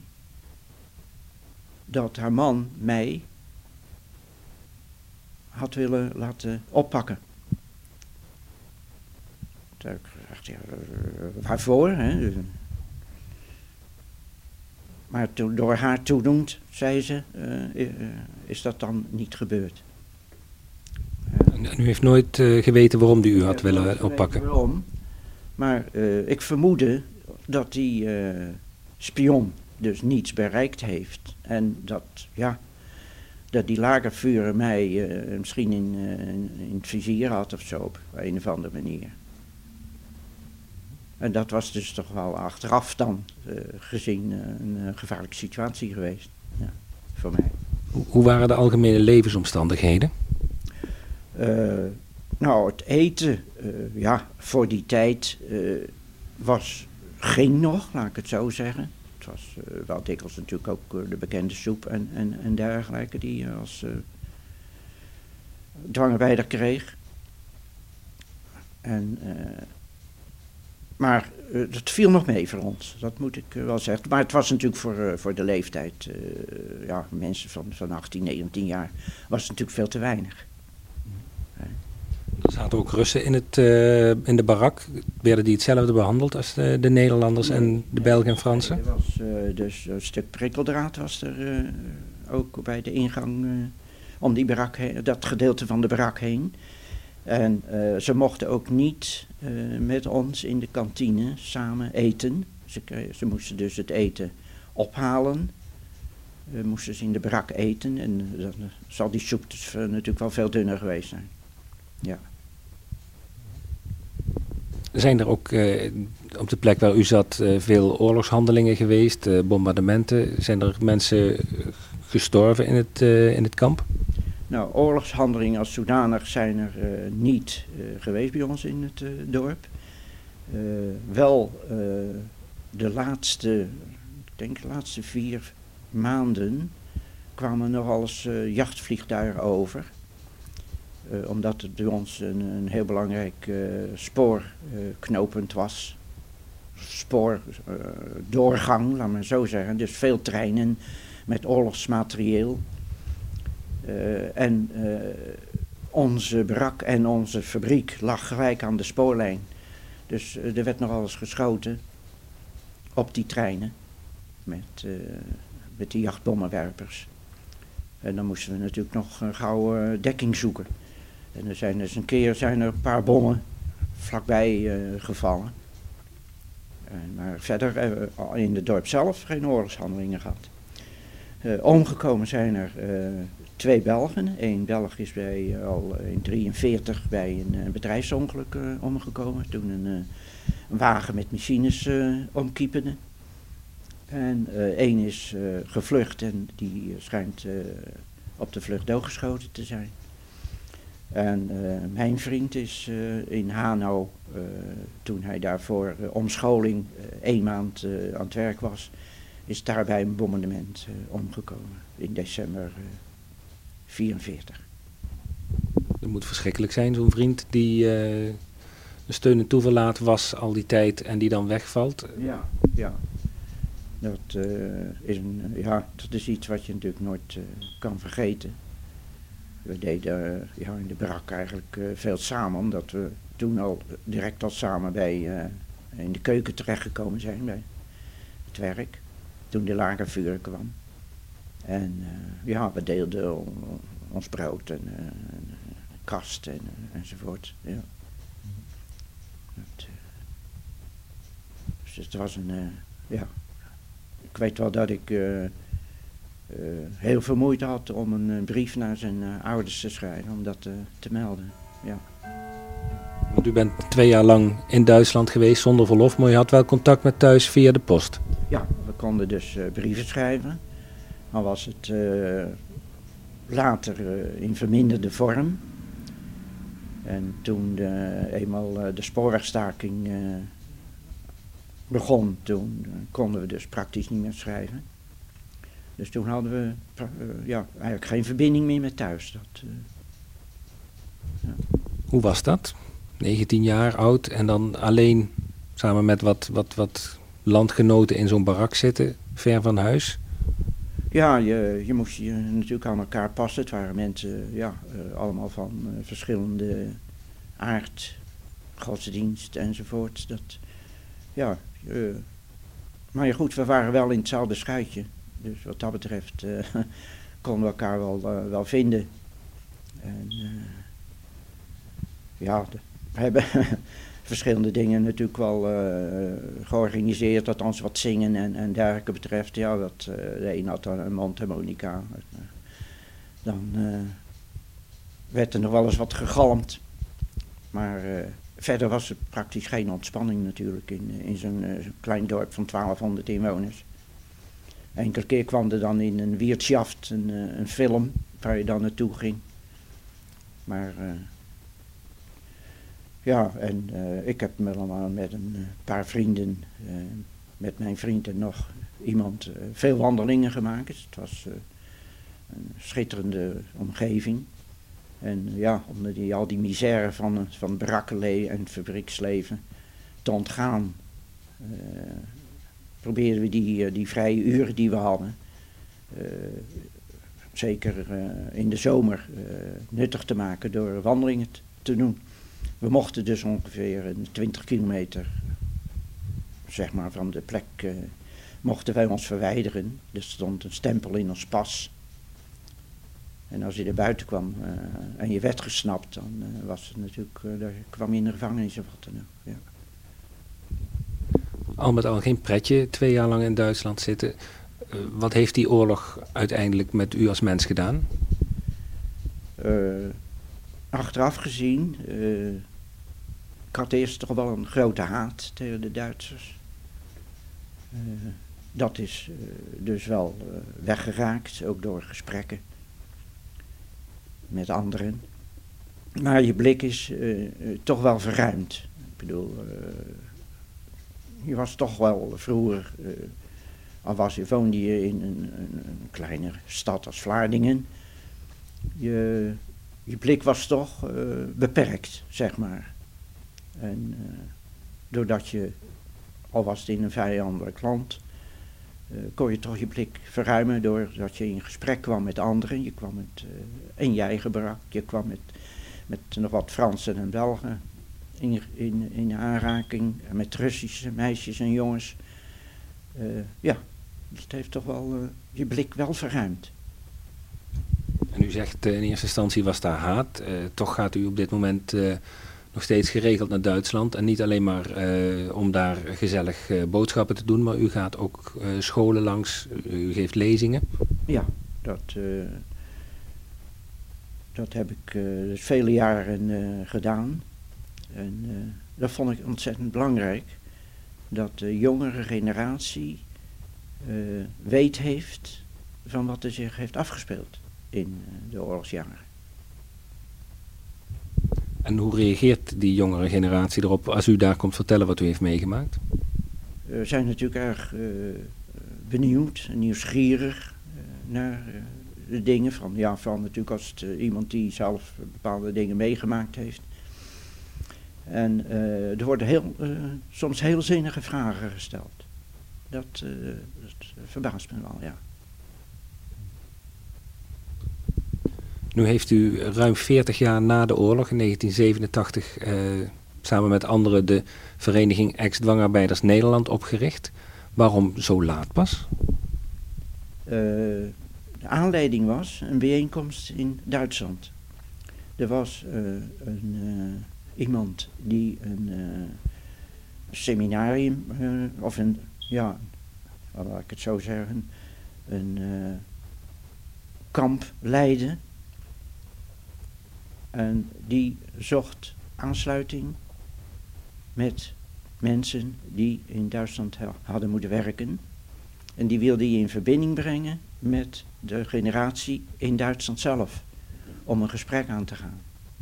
dat haar man mij had willen laten oppakken. Toen heb ik gezegd, waarvoor? Hè? Maar door haar toedoend, zei ze, is dat dan niet gebeurd.
U heeft nooit geweten waarom u had willen oppakken?
Waarom, maar ik vermoedde dat die spion dus niets bereikt heeft. En dat die lagervuurder mij misschien in het vizier had of zo, op een of andere manier. En dat was dus toch wel achteraf dan gezien een gevaarlijke situatie geweest, voor mij.
Hoe waren de algemene levensomstandigheden?
Het eten, voor die tijd ging nog, laat ik het zo zeggen. Het was wel dikwijls natuurlijk ook de bekende soep en dergelijke die je als dwangarbeider kreeg. Maar dat viel nog mee voor ons, dat moet ik wel zeggen. Maar het was natuurlijk voor de leeftijd, mensen van 18, 19 jaar, was het natuurlijk veel te weinig.
Er zaten ook Russen in de barak. Werden die hetzelfde behandeld als de Nederlanders en de Belgen en Fransen?
Er was dus een stuk prikkeldraad was er ook bij de ingang om die barak heen, dat gedeelte van de barak heen. En ze mochten ook niet met ons in de kantine samen eten. Ze moesten dus het eten ophalen. Moesten ze in de barak eten. En dan zal die soep dus, natuurlijk wel veel dunner geweest zijn. Ja.
Zijn er ook op de plek waar u zat veel oorlogshandelingen geweest, bombardementen? Zijn er mensen gestorven in het kamp?
Nou, oorlogshandelingen als zodanig zijn er niet geweest bij ons in het dorp. Wel de laatste 4 maanden kwamen nogal eens jachtvliegtuigen over. Omdat het bij ons een heel belangrijk spoorknooppunt was. Spoordoorgang, laat maar zo zeggen. Dus veel treinen met oorlogsmaterieel. En onze barak en onze fabriek lag gelijk aan de spoorlijn. Dus er werd nogal eens geschoten op die treinen met die jachtbommenwerpers. En dan moesten we natuurlijk nog gauw dekking zoeken. En er zijn dus een paar bommen vlakbij gevallen. Maar verder in het dorp zelf geen oorlogshandelingen gehad. Omgekomen zijn er 2 Belgen. 1 Belg is al in 1943 bij een bedrijfsongeluk omgekomen. Toen een wagen met machines omkiepende. En 1 is gevlucht en die schijnt op de vlucht doodgeschoten te zijn. En mijn vriend is in Hanau, toen hij daarvoor omscholing 1 maand aan het werk was, is daar bij een bombardement omgekomen in december 1944.
Dat moet verschrikkelijk zijn, zo'n vriend die een steun en toeverlaat was al die tijd en die dan wegvalt.
Ja. Dat is iets wat je natuurlijk nooit kan vergeten. We deden in de barak eigenlijk veel samen, omdat we toen al direct al samen in de keuken terechtgekomen zijn bij het werk. Toen de lagervuur kwam. En we deelden ons brood en kast enzovoort. Ja. Dus het was ik weet wel dat ik heel veel moeite had om een brief naar zijn ouders te schrijven, om dat te melden. Ja.
Want u bent 2 jaar lang in Duitsland geweest zonder verlof, maar je had wel contact met thuis via de post.
Ja, we konden dus brieven schrijven. Dan was het later in verminderde vorm. En toen eenmaal de spoorwegstaking begon, toen konden we dus praktisch niet meer schrijven. Dus toen hadden we eigenlijk geen verbinding meer met thuis.
Hoe was dat? 19 jaar oud en dan alleen samen met wat landgenoten in zo'n barak zitten, ver van huis?
Ja, je moest je natuurlijk aan elkaar passen. Het waren mensen allemaal van verschillende aard, godsdienst enzovoort. Maar goed, we waren wel in hetzelfde schuitje. Dus wat dat betreft konden we elkaar wel vinden. En we hebben verschillende dingen natuurlijk wel georganiseerd, althans wat zingen en dergelijke betreft. De een had dan een mondharmonica. Dan werd er nog wel eens wat gegalmd. Maar verder was er praktisch geen ontspanning natuurlijk in zo'n klein dorp van 1200 inwoners. Enkele keer kwam er dan in een Wirtschaft een film waar je dan naartoe ging. Maar ik heb met een paar vrienden, met mijn vriend en nog iemand, veel wandelingen gemaakt. Dus het was een schitterende omgeving. En om al die misère van brakkenleven en fabrieksleven te ontgaan, probeerden we die vrije uren die we hadden, zeker in de zomer, nuttig te maken door wandelingen te doen. We mochten dus ongeveer 20 kilometer, zeg maar, van de plek, mochten wij ons verwijderen. Er stond een stempel in ons pas. En als je er buiten kwam en je werd gesnapt, dan was het natuurlijk, daar kwam je in de gevangenis of wat dan ook. Ja.
Al met al geen pretje, 2 jaar lang in Duitsland zitten. Wat heeft die oorlog uiteindelijk met u als mens gedaan?
Achteraf gezien, ik had eerst toch wel een grote haat tegen de Duitsers. Dat is dus wel weggeraakt, ook door gesprekken met anderen. Maar je blik is toch wel verruimd. Ik bedoel, je was toch wel vroeger, woonde je in een kleine stad als Vlaardingen. Je blik was toch beperkt, zeg maar. En doordat je, al was het in een vijandelijk land, kon je toch je blik verruimen doordat je in gesprek kwam met anderen. Je kwam in je eigen barak, je kwam met nog wat Fransen en Belgen in aanraking, met Russische meisjes en jongens. Ja, dat heeft toch wel je blik wel verruimd.
En u zegt in eerste instantie was daar haat. Toch gaat u op dit moment nog steeds geregeld naar Duitsland. En niet alleen maar om daar gezellig boodschappen te doen, maar u gaat ook scholen langs, u geeft lezingen.
Ja, dat heb ik dus vele jaren gedaan. En dat vond ik ontzettend belangrijk. Dat de jongere generatie weet heeft van wat er zich heeft afgespeeld in de oorlogsjaren.
En hoe reageert die jongere generatie erop als u daar komt vertellen wat u heeft meegemaakt?
Zijn natuurlijk erg benieuwd en nieuwsgierig naar de dingen. Vooral natuurlijk als het iemand die zelf bepaalde dingen meegemaakt heeft. En er worden soms heel zinnige vragen gesteld. Dat verbaast me wel, ja.
Nu heeft u ruim 40 jaar na de oorlog, in 1987, samen met anderen de vereniging Ex-dwangarbeiders Nederland opgericht. Waarom zo laat pas?
De aanleiding was een bijeenkomst in Duitsland. Er was iemand die een seminarium, laat ik het zo zeggen, een kamp leidde. En die zocht aansluiting met mensen die in Duitsland hadden moeten werken. En die wilde je in verbinding brengen met de generatie in Duitsland zelf. Om een gesprek aan te gaan.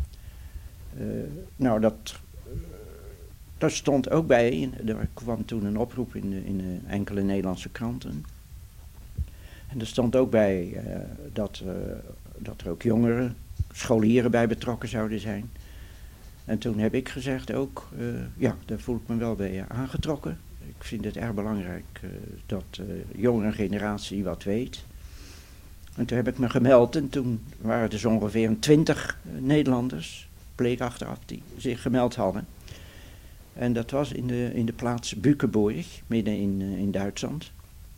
Dat stond ook bij. Er kwam toen een oproep in enkele Nederlandse kranten. En er stond ook bij dat er ook jongeren, scholieren bij betrokken zouden zijn. En toen heb ik gezegd ook, daar voel ik me wel bij aangetrokken. Ik vind het erg belangrijk dat de jongere generatie wat weet. En toen heb ik me gemeld en toen waren er dus ongeveer 20 Nederlanders, bleek achteraf, die zich gemeld hadden. En dat was in de plaats Bückeburg, midden in Duitsland.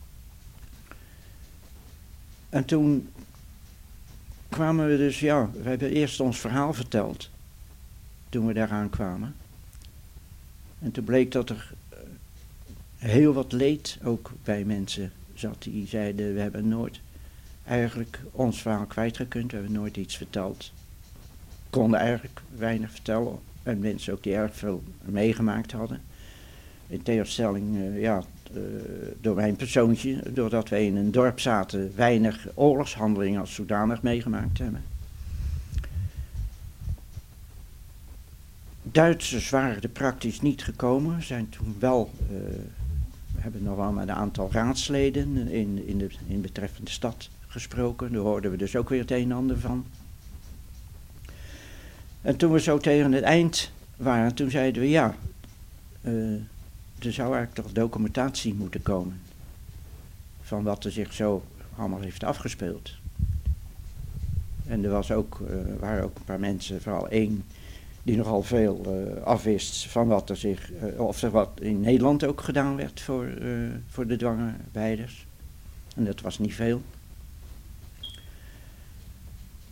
En toen kwamen we dus, we hebben eerst ons verhaal verteld, toen we daaraan kwamen. En toen bleek dat er heel wat leed ook bij mensen zat, die zeiden, we hebben nooit eigenlijk ons verhaal kwijtgekund, we hebben nooit iets verteld. Konden eigenlijk weinig vertellen, en mensen ook die erg veel meegemaakt hadden. In tegenstelling, door mijn persoontje, doordat wij in een dorp zaten, weinig oorlogshandelingen als zodanig meegemaakt hebben. Duitsers waren er praktisch niet gekomen, zijn toen wel, we hebben nog wel met een aantal raadsleden in betreffende stad gesproken, daar hoorden we dus ook weer het een en ander van. En toen we zo tegen het eind waren, toen zeiden we er zou eigenlijk toch documentatie moeten komen van wat er zich zo allemaal heeft afgespeeld. En er waren ook een paar mensen, vooral één, die nogal veel afwist van wat er zich, of er wat in Nederland ook gedaan werd voor de dwangarbeiders. En dat was niet veel.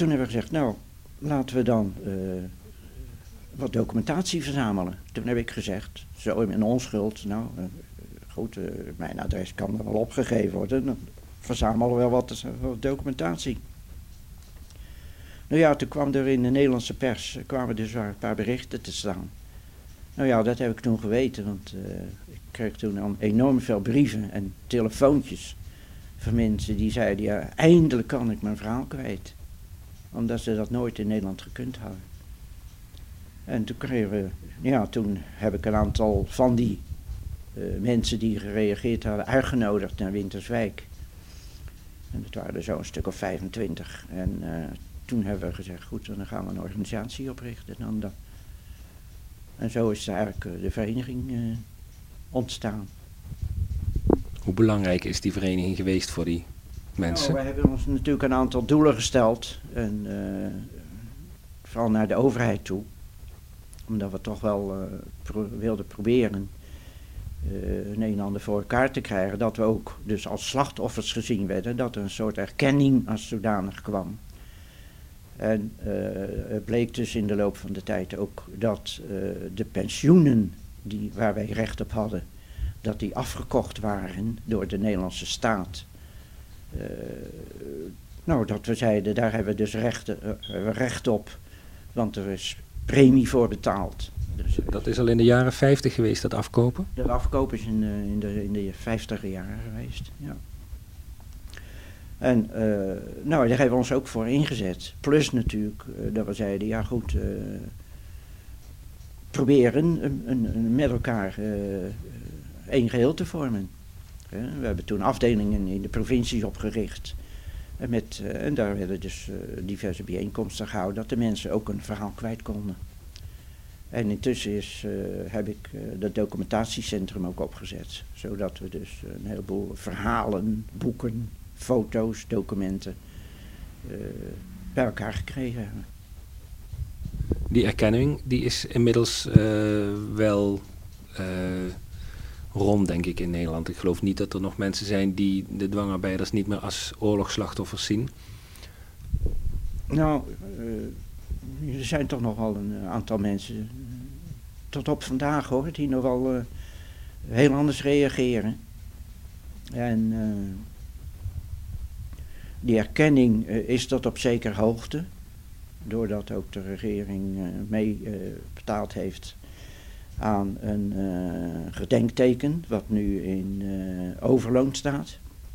toen hebben we gezegd, nou, laten we dan wat documentatie verzamelen. Toen heb ik gezegd, zo in mijn onschuld, nou, goed, mijn adres kan er wel opgegeven worden, dan verzamelen we wel wat documentatie. Nou ja, toen kwam er in de Nederlandse pers, kwamen dus een paar berichten te staan. Nou ja, dat heb ik toen geweten, want ik kreeg toen al enorm veel brieven en telefoontjes van mensen die zeiden, ja, eindelijk kan ik mijn verhaal kwijt. Omdat ze dat nooit in Nederland gekund hadden. En toen kregen we, ja, toen heb ik een aantal van die mensen die gereageerd hadden uitgenodigd naar Winterswijk. En dat waren er zo een stuk of 25. En toen hebben we gezegd, goed, dan gaan we een organisatie oprichten. En zo is eigenlijk de vereniging ontstaan.
Hoe belangrijk is die vereniging geweest voor die mensen?
Nou, we hebben ons natuurlijk een aantal doelen gesteld. En vooral naar de overheid toe. Omdat we toch wel wilden proberen een en ander voor elkaar te krijgen. Dat we ook dus als slachtoffers gezien werden. Dat er een soort erkenning als zodanig kwam. En het bleek dus in de loop van de tijd ook dat de pensioenen waar wij recht op hadden, dat die afgekocht waren door de Nederlandse staat. Nou, dat we zeiden, daar hebben we dus recht op, want er is premie voor betaald. Dus,
dat is al in de jaren 50 geweest, dat afkopen?
De afkoop is in de 50e jaren geweest, ja. En nou, daar hebben we ons ook voor ingezet. Plus natuurlijk dat we zeiden, ja goed, proberen met elkaar één geheel te vormen. We hebben toen afdelingen in de provincies opgericht. En daar werden dus diverse bijeenkomsten gehouden, dat de mensen ook een verhaal kwijt konden. En intussen heb ik dat documentatiecentrum ook opgezet. Zodat we dus een heleboel verhalen, boeken, foto's, documenten bij elkaar gekregen hebben.
Die erkenning die is inmiddels wel rond, denk ik, in Nederland. Ik geloof niet dat er nog mensen zijn die de dwangarbeiders niet meer als oorlogsslachtoffers zien.
Nou, er zijn toch nog wel een aantal mensen, tot op vandaag hoor, die nog wel heel anders reageren. En die erkenning is tot op zekere hoogte, doordat ook de regering mee betaald heeft aan een gedenkteken, wat nu in Overloon staat.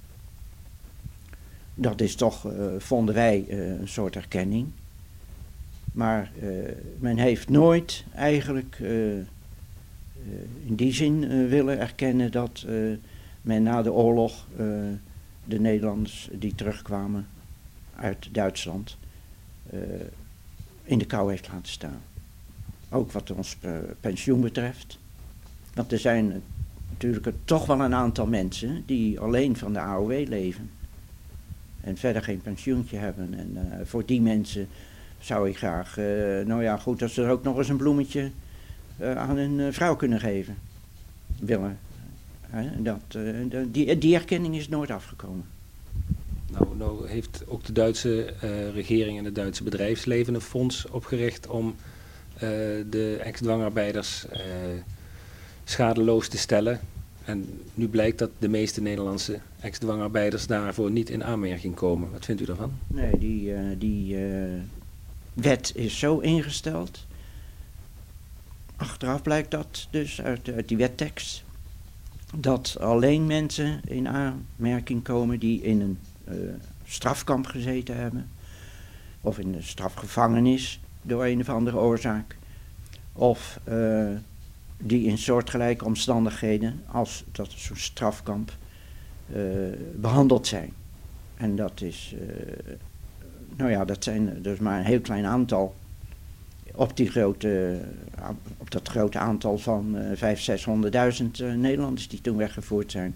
Dat is toch, vonden wij, een soort erkenning. Maar men heeft nooit eigenlijk in die zin willen erkennen dat men na de oorlog de Nederlanders die terugkwamen uit Duitsland in de kou heeft laten staan. Ook wat ons pensioen betreft. Want er zijn natuurlijk toch wel een aantal mensen die alleen van de AOW leven. En verder geen pensioentje hebben. En voor die mensen zou ik graag, nou ja goed, dat ze er ook nog eens een bloemetje aan hun vrouw kunnen geven. Willen. Die erkenning is nooit afgekomen.
Nou heeft ook de Duitse regering en het Duitse bedrijfsleven een fonds opgericht om de ex-dwangarbeiders schadeloos te stellen. En nu blijkt dat de meeste Nederlandse ex-dwangarbeiders daarvoor niet in aanmerking komen. Wat vindt u daarvan?
Nee, die wet is zo ingesteld. Achteraf blijkt dat dus uit die wettekst. Dat alleen mensen in aanmerking komen die in een strafkamp gezeten hebben. Of in een strafgevangenis door een of andere oorzaak. Of die in soortgelijke omstandigheden als dat zo'n strafkamp behandeld zijn. En dat is, nou ja, dat zijn dus maar een heel klein aantal. Op dat grote aantal van 500.000-600.000 Nederlanders die toen weggevoerd zijn.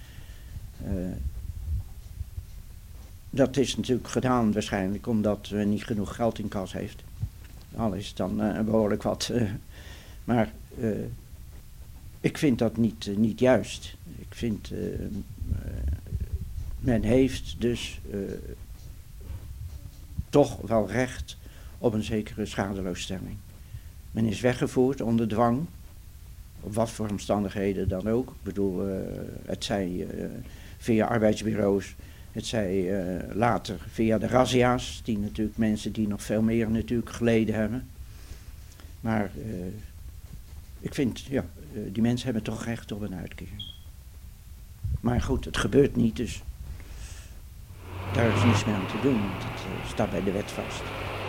Dat is natuurlijk gedaan waarschijnlijk omdat men niet genoeg geld in kas heeft. Al is het dan behoorlijk wat. Maar ik vind dat niet juist. Ik vind, men heeft dus toch wel recht op een zekere schadeloosstelling. Men is weggevoerd onder dwang, op wat voor omstandigheden dan ook. Ik bedoel, het zij via arbeidsbureaus, het zij later via de razzia's, die natuurlijk mensen die nog veel meer natuurlijk geleden hebben. Maar ik vind, die mensen hebben toch recht op een uitkering. Maar goed, het gebeurt niet, dus daar is niets meer aan te doen, want het staat bij de wet vast.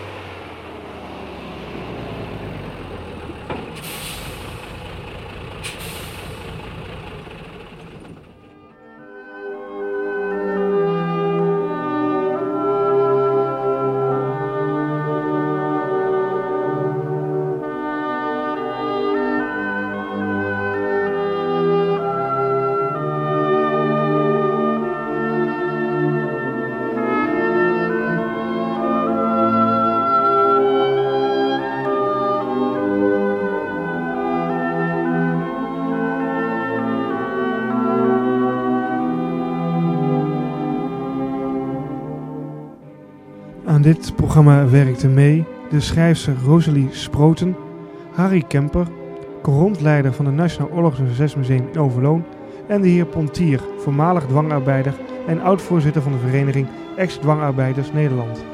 Aan dit programma werkten mee de schrijfster Rosalie Sproten, Harry Kemper, corondleider van het Nationaal Oorlogs- en Verzetsmuseum in Overloon en de heer Pontier, voormalig dwangarbeider en oud-voorzitter van de vereniging Ex-Dwangarbeiders Nederland.